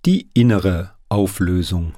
Die innere Auflösung.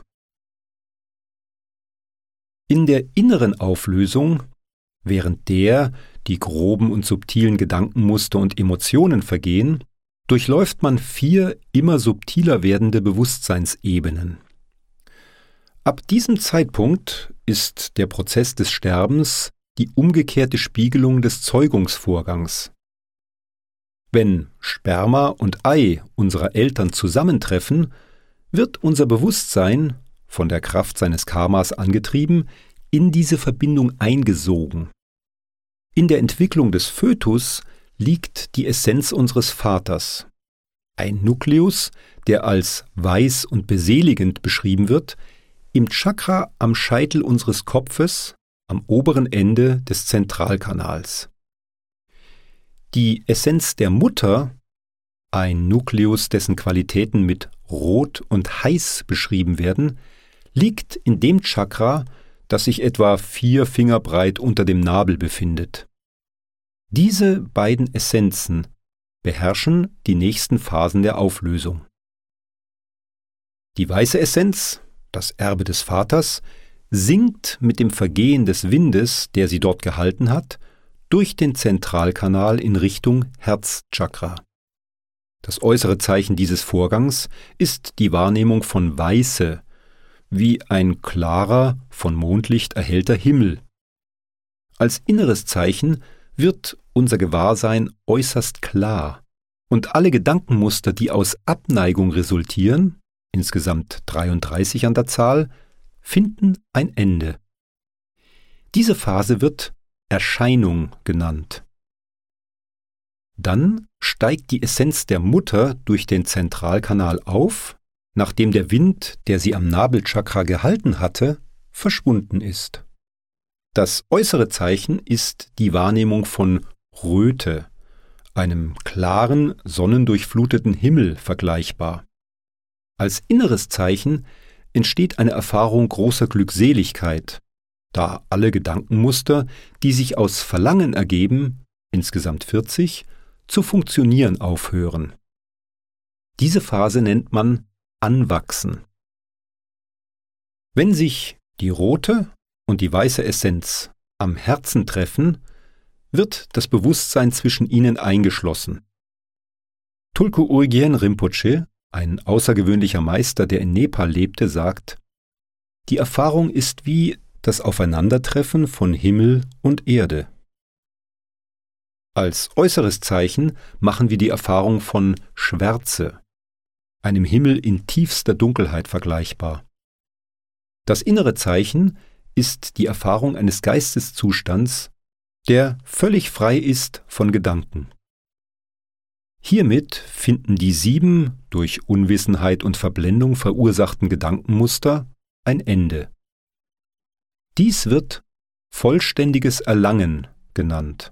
In der inneren Auflösung, während der die groben und subtilen Gedankenmuster und Emotionen vergehen, durchläuft man 4 immer subtiler werdende Bewusstseinsebenen. Ab diesem Zeitpunkt ist der Prozess des Sterbens die umgekehrte Spiegelung des Zeugungsvorgangs. Wenn Sperma und Ei unserer Eltern zusammentreffen, wird unser Bewusstsein, von der Kraft seines Karmas angetrieben, in diese Verbindung eingesogen. In der Entwicklung des Fötus liegt die Essenz unseres Vaters. Ein Nukleus, der als weiß und beseligend beschrieben wird, im Chakra am Scheitel unseres Kopfes, am oberen Ende des Zentralkanals. Die Essenz der Mutter, ein Nukleus, dessen Qualitäten mit rot und heiß beschrieben werden, liegt in dem Chakra, das sich etwa 4 Finger breit unter dem Nabel befindet. Diese beiden Essenzen beherrschen die nächsten Phasen der Auflösung. Die weiße Essenz, das Erbe des Vaters, sinkt mit dem Vergehen des Windes, der sie dort gehalten hat, durch den Zentralkanal in Richtung Herzchakra. Das äußere Zeichen dieses Vorgangs ist die Wahrnehmung von Weiße, wie ein klarer, von Mondlicht erhellter Himmel. Als inneres Zeichen wird unser Gewahrsein äußerst klar und alle Gedankenmuster, die aus Abneigung resultieren, insgesamt 33 an der Zahl, finden ein Ende. Diese Phase wird Erscheinung genannt. Dann steigt die Essenz der Mutter durch den Zentralkanal auf, nachdem der Wind, der sie am Nabelchakra gehalten hatte, verschwunden ist. Das äußere Zeichen ist die Wahrnehmung von Röte, einem klaren, sonnendurchfluteten Himmel vergleichbar. Als inneres Zeichen entsteht eine Erfahrung großer Glückseligkeit, da alle Gedankenmuster, die sich aus Verlangen ergeben, insgesamt 40, zu funktionieren aufhören. Diese Phase nennt man Anwachsen. Wenn sich die rote und die weiße Essenz am Herzen treffen, wird das Bewusstsein zwischen ihnen eingeschlossen. Tulku Urgyen Rinpoche, ein außergewöhnlicher Meister, der in Nepal lebte, sagt: Die Erfahrung ist wie das Aufeinandertreffen von Himmel und Erde. Als äußeres Zeichen machen wir die Erfahrung von Schwärze, einem Himmel in tiefster Dunkelheit vergleichbar. Das innere Zeichen ist die Erfahrung eines Geisteszustands, der völlig frei ist von Gedanken. Hiermit finden die 7 durch Unwissenheit und Verblendung verursachten Gedankenmuster ein Ende. Dies wird vollständiges Erlangen genannt.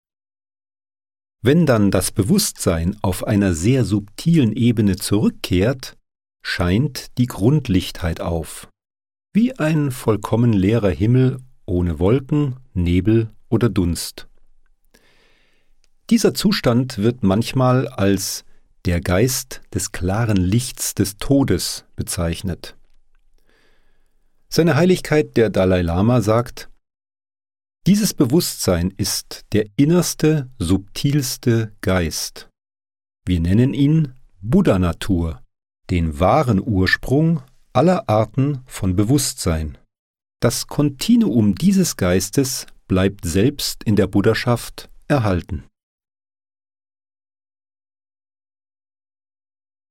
Wenn dann das Bewusstsein auf einer sehr subtilen Ebene zurückkehrt, scheint die Grundlichtheit auf, wie ein vollkommen leerer Himmel ohne Wolken, Nebel oder Dunst. Dieser Zustand wird manchmal als der Geist des klaren Lichts des Todes bezeichnet. Seine Heiligkeit der Dalai Lama sagt: Dieses Bewusstsein ist der innerste, subtilste Geist. Wir nennen ihn Buddha-Natur, den wahren Ursprung aller Arten von Bewusstsein. Das Kontinuum dieses Geistes bleibt selbst in der Buddhaschaft erhalten.